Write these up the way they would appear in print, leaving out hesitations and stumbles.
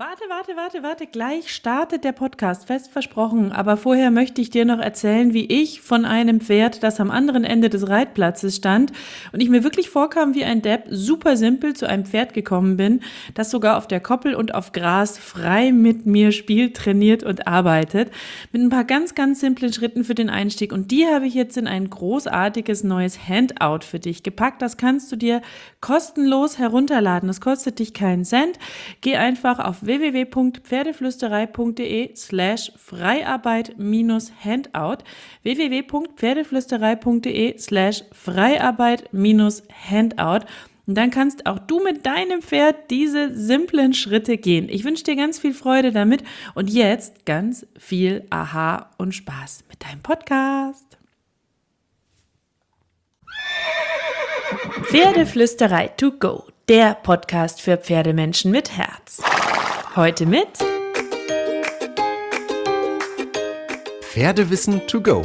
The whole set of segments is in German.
Warte, gleich startet der Podcast, fest versprochen. Aber vorher möchte ich dir noch erzählen, wie ich von einem Pferd, das am anderen Ende des Reitplatzes stand und ich mir wirklich vorkam wie ein Depp, super simpel zu einem Pferd gekommen bin, das sogar auf der Koppel und auf Gras frei mit mir spielt, trainiert und arbeitet. Mit ein paar ganz simplen Schritten für den Einstieg. Und die habe ich jetzt in ein großartiges neues Handout für dich gepackt. Das kannst du dir kostenlos herunterladen. Das kostet dich keinen Cent. Geh einfach auf www.pferdeflüsterei.de/Freiarbeit-Handout www.pferdeflüsterei.de/Freiarbeit-Handout und dann kannst auch du mit deinem Pferd diese simplen Schritte gehen. Ich wünsche dir ganz viel Freude damit und jetzt ganz viel Aha und Spaß mit deinem Podcast. Pferdeflüsterei to go, der Podcast für Pferdemenschen mit Herz. Heute mit Pferdewissen to go.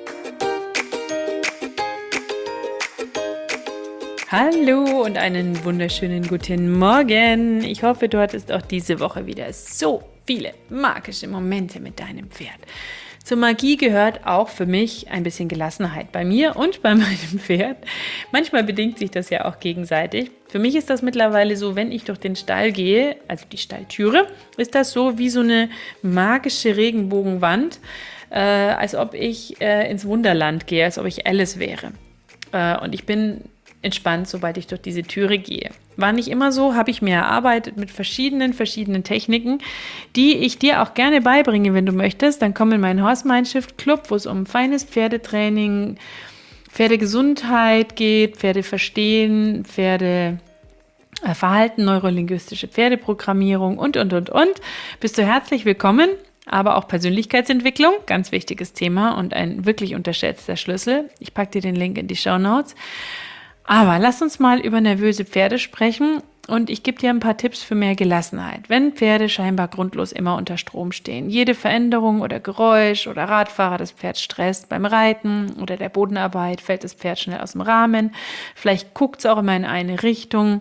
Hallo und einen wunderschönen guten Morgen. Ich hoffe, du hattest auch diese Woche wieder so viele magische Momente mit deinem Pferd. Zur Magie gehört auch für mich ein bisschen Gelassenheit bei mir und bei meinem Pferd. Manchmal bedingt sich das ja auch gegenseitig. Für mich ist das mittlerweile so, wenn ich durch den Stall gehe, also die Stalltüre, ist das so wie so eine magische Regenbogenwand, als ob ich ins Wunderland gehe, als ob ich Alice wäre. Und ich bin entspannt, sobald ich durch diese Türe gehe. War nicht immer so, habe ich mir erarbeitet mit verschiedenen Techniken, die ich dir auch gerne beibringe, wenn du möchtest. Dann komm in meinen Horse Mindshift Club, wo es um feines Pferdetraining, Pferdegesundheit geht, Pferdeverstehen, Pferdeverhalten, neurolinguistische Pferdeprogrammierung und. Bist du herzlich willkommen. Aber auch Persönlichkeitsentwicklung, ganz wichtiges Thema und ein wirklich unterschätzter Schlüssel. Ich packe dir den Link in die Shownotes. Aber lass uns mal über nervöse Pferde sprechen und ich gebe dir ein paar Tipps für mehr Gelassenheit. Wenn Pferde scheinbar grundlos immer unter Strom stehen, jede Veränderung oder Geräusch oder Radfahrer das Pferd stresst beim Reiten oder der Bodenarbeit, fällt das Pferd schnell aus dem Rahmen, vielleicht guckt es auch immer in eine Richtung.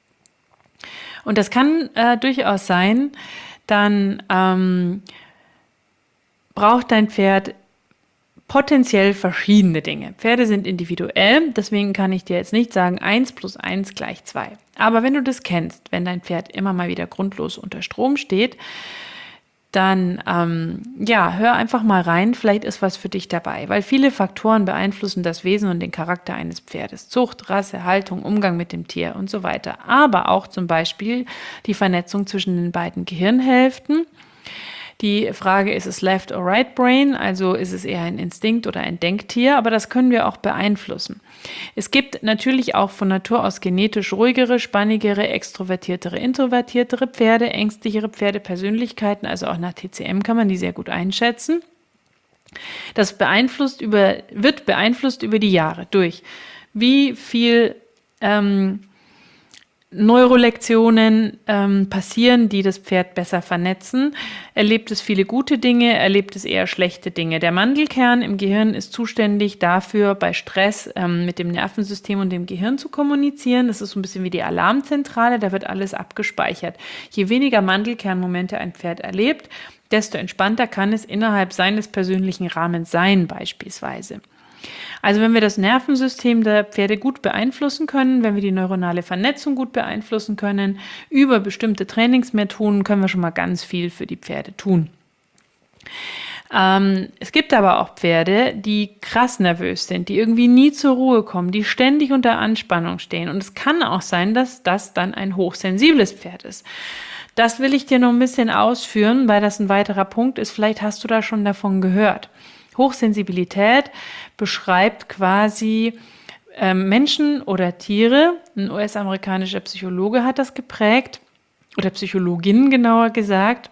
Und das kann durchaus sein, dann braucht dein Pferd potenziell verschiedene Dinge. Pferde sind individuell, deswegen kann ich dir jetzt nicht sagen, 1 + 1 = 2. Aber wenn du das kennst, wenn dein Pferd immer mal wieder grundlos unter Strom steht, dann hör einfach mal rein, vielleicht ist was für dich dabei, weil viele Faktoren beeinflussen das Wesen und den Charakter eines Pferdes. Zucht, Rasse, Haltung, Umgang mit dem Tier und so weiter. Aber auch zum Beispiel die Vernetzung zwischen den beiden Gehirnhälften. Die Frage, ist es Left or Right Brain, also ist es eher ein Instinkt oder ein Denktier, aber das können wir auch beeinflussen. Es gibt natürlich auch von Natur aus genetisch ruhigere, spannigere, extrovertiertere, introvertiertere Pferde, ängstlichere Pferde, Persönlichkeiten, also auch nach TCM kann man die sehr gut einschätzen. Das wird beeinflusst über die Jahre durch wie viel Neurolektionen passieren, die das Pferd besser vernetzen. Erlebt es viele gute Dinge, erlebt es eher schlechte Dinge. Der Mandelkern im Gehirn ist zuständig dafür, bei Stress mit dem Nervensystem und dem Gehirn zu kommunizieren. Das ist so ein bisschen wie die Alarmzentrale, da wird alles abgespeichert. Je weniger Mandelkernmomente ein Pferd erlebt, desto entspannter kann es innerhalb seines persönlichen Rahmens sein, beispielsweise. Also wenn wir das Nervensystem der Pferde gut beeinflussen können, wenn wir die neuronale Vernetzung gut beeinflussen können, über bestimmte Trainingsmethoden können wir schon mal ganz viel für die Pferde tun. Es gibt aber auch Pferde, die krass nervös sind, die irgendwie nie zur Ruhe kommen, die ständig unter Anspannung stehen. Und es kann auch sein, dass das dann ein hochsensibles Pferd ist. Das will ich dir noch ein bisschen ausführen, weil das ein weiterer Punkt ist. Vielleicht hast du da schon davon gehört. Hochsensibilität beschreibt quasi Menschen oder Tiere. Ein US-amerikanischer Psychologe hat das geprägt, oder Psychologin genauer gesagt,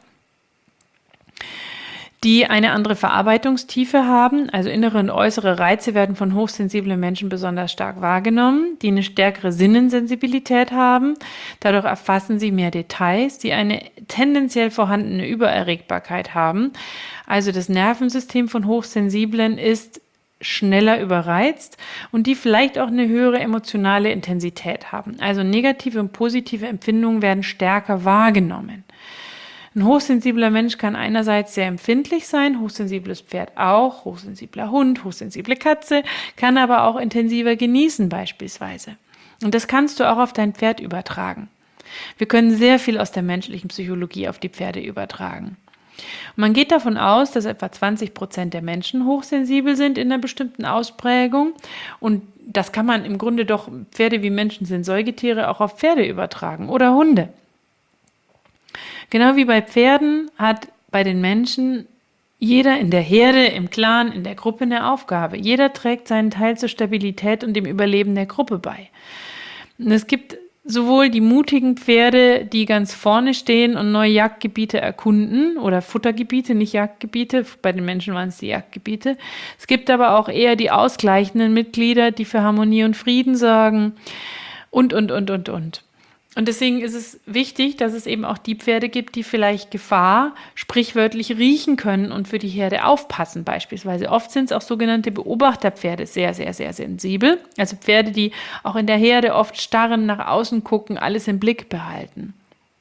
die eine andere Verarbeitungstiefe haben. Also innere und äußere Reize werden von hochsensiblen Menschen besonders stark wahrgenommen, die eine stärkere Sinnensensibilität haben. Dadurch erfassen sie mehr Details, die eine tendenziell vorhandene Übererregbarkeit haben. Also das Nervensystem von Hochsensiblen ist schneller überreizt und die vielleicht auch eine höhere emotionale Intensität haben. Also negative und positive Empfindungen werden stärker wahrgenommen. Ein hochsensibler Mensch kann einerseits sehr empfindlich sein, hochsensibles Pferd auch, hochsensibler Hund, hochsensible Katze, kann aber auch intensiver genießen beispielsweise. Und das kannst du auch auf dein Pferd übertragen. Wir können sehr viel aus der menschlichen Psychologie auf die Pferde übertragen. Und man geht davon aus, dass etwa 20% der Menschen hochsensibel sind in einer bestimmten Ausprägung. Und das kann man im Grunde doch, Pferde wie Menschen sind Säugetiere, auch auf Pferde übertragen oder Hunde. Genau wie bei Pferden hat bei den Menschen jeder in der Herde, im Clan, in der Gruppe eine Aufgabe. Jeder trägt seinen Teil zur Stabilität und dem Überleben der Gruppe bei. Und es gibt sowohl die mutigen Pferde, die ganz vorne stehen und neue Jagdgebiete erkunden oder Futtergebiete, nicht Jagdgebiete, bei den Menschen waren es die Jagdgebiete. Es gibt aber auch eher die ausgleichenden Mitglieder, die für Harmonie und Frieden sorgen und. Und deswegen ist es wichtig, dass es eben auch die Pferde gibt, die vielleicht Gefahr sprichwörtlich riechen können und für die Herde aufpassen beispielsweise. Oft sind es auch sogenannte Beobachterpferde, sehr, sehr, sehr sensibel. Also Pferde, die auch in der Herde oft starren, nach außen gucken, alles im Blick behalten.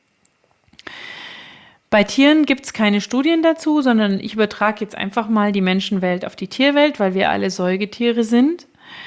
Bei Tieren gibt es keine Studien dazu, sondern ich übertrage jetzt einfach mal die Menschenwelt auf die Tierwelt, weil wir alle Säugetiere sind.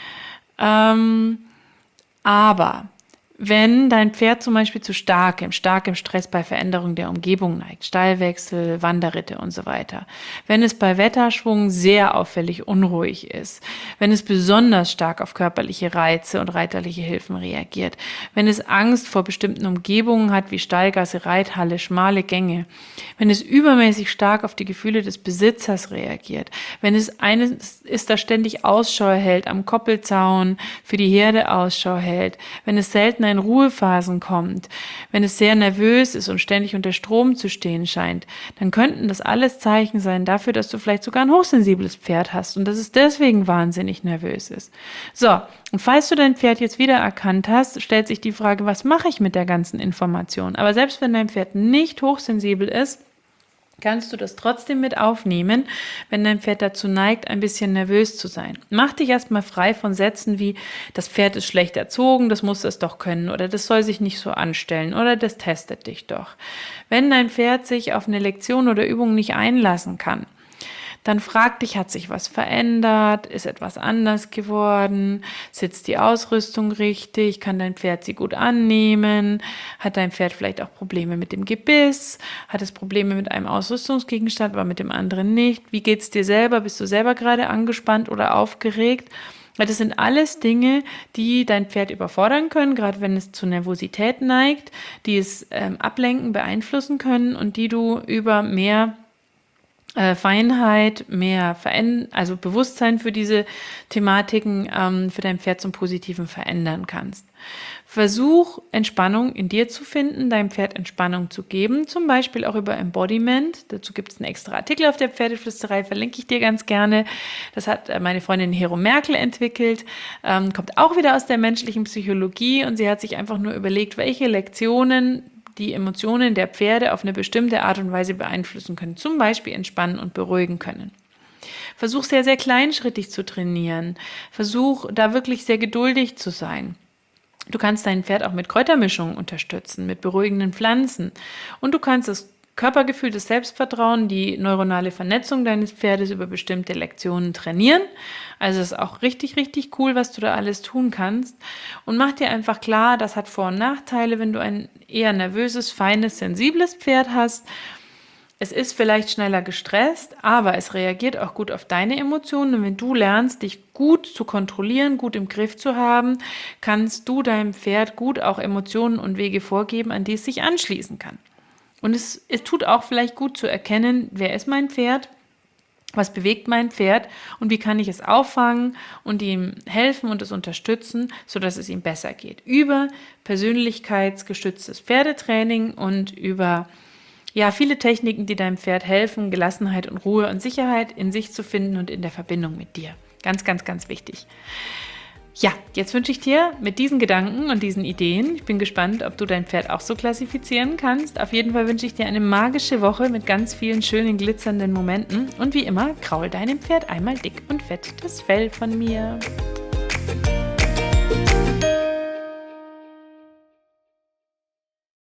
Aber wenn dein Pferd zum Beispiel zu stark im Stress bei Veränderung der Umgebung neigt, Stallwechsel, Wanderritte und so weiter, wenn es bei Wetterschwung sehr auffällig unruhig ist, wenn es besonders stark auf körperliche Reize und reiterliche Hilfen reagiert, wenn es Angst vor bestimmten Umgebungen hat, wie Stallgasse, Reithalle, schmale Gänge, wenn es übermäßig stark auf die Gefühle des Besitzers reagiert, wenn es eines ist, das ständig Ausschau hält, am Koppelzaun für die Herde Ausschau hält, wenn es selten in Ruhephasen kommt, wenn es sehr nervös ist und ständig unter Strom zu stehen scheint, dann könnten das alles Zeichen sein dafür, dass du vielleicht sogar ein hochsensibles Pferd hast und dass es deswegen wahnsinnig nervös ist. So, und falls du dein Pferd jetzt wieder erkannt hast, stellt sich die Frage, was mache ich mit der ganzen Information? Aber selbst wenn dein Pferd nicht hochsensibel ist, kannst du das trotzdem mit aufnehmen, wenn dein Pferd dazu neigt, ein bisschen nervös zu sein. Mach dich erstmal frei von Sätzen wie, das Pferd ist schlecht erzogen, das muss es doch können oder das soll sich nicht so anstellen oder das testet dich doch. Wenn dein Pferd sich auf eine Lektion oder Übung nicht einlassen kann, dann frag dich, hat sich was verändert? Ist etwas anders geworden? Sitzt die Ausrüstung richtig? Kann dein Pferd sie gut annehmen? Hat dein Pferd vielleicht auch Probleme mit dem Gebiss? Hat es Probleme mit einem Ausrüstungsgegenstand, aber mit dem anderen nicht? Wie geht's dir selber? Bist du selber gerade angespannt oder aufgeregt? Weil das sind alles Dinge, die dein Pferd überfordern können, gerade wenn es zu Nervosität neigt, die es ablenken, beeinflussen können und die du über mehr Feinheit, mehr also Bewusstsein für diese Thematiken für dein Pferd zum Positiven verändern kannst. Versuch, Entspannung in dir zu finden, deinem Pferd Entspannung zu geben, zum Beispiel auch über Embodiment. Dazu gibt es einen extra Artikel auf der Pferdeflüsterei, verlinke ich dir ganz gerne. Das hat meine Freundin Hero Merkel entwickelt, kommt auch wieder aus der menschlichen Psychologie und sie hat sich einfach nur überlegt, welche Lektionen die Emotionen der Pferde auf eine bestimmte Art und Weise beeinflussen können, zum Beispiel entspannen und beruhigen können. Versuch sehr, sehr kleinschrittig zu trainieren. Versuch da wirklich sehr geduldig zu sein. Du kannst dein Pferd auch mit Kräutermischungen unterstützen, mit beruhigenden Pflanzen. Und du kannst das Körpergefühl, das Selbstvertrauen, die neuronale Vernetzung deines Pferdes über bestimmte Lektionen trainieren. Also es ist auch richtig, richtig cool, was du da alles tun kannst. Und mach dir einfach klar, das hat Vor- und Nachteile, wenn du ein eher nervöses, feines, sensibles Pferd hast. Es ist vielleicht schneller gestresst, aber es reagiert auch gut auf deine Emotionen. Und wenn du lernst, dich gut zu kontrollieren, gut im Griff zu haben, kannst du deinem Pferd gut auch Emotionen und Wege vorgeben, an die es sich anschließen kann. Und es tut auch vielleicht gut zu erkennen, wer ist mein Pferd, was bewegt mein Pferd und wie kann ich es auffangen und ihm helfen und es unterstützen, sodass es ihm besser geht. Über persönlichkeitsgestütztes Pferdetraining und über viele Techniken, die deinem Pferd helfen, Gelassenheit und Ruhe und Sicherheit in sich zu finden und in der Verbindung mit dir. Ganz, ganz, ganz wichtig. Ja, jetzt wünsche ich dir mit diesen Gedanken und diesen Ideen, ich bin gespannt, ob du dein Pferd auch so klassifizieren kannst. Auf jeden Fall wünsche ich dir eine magische Woche mit ganz vielen schönen, glitzernden Momenten. Und wie immer, kraul deinem Pferd einmal dick und fett das Fell von mir.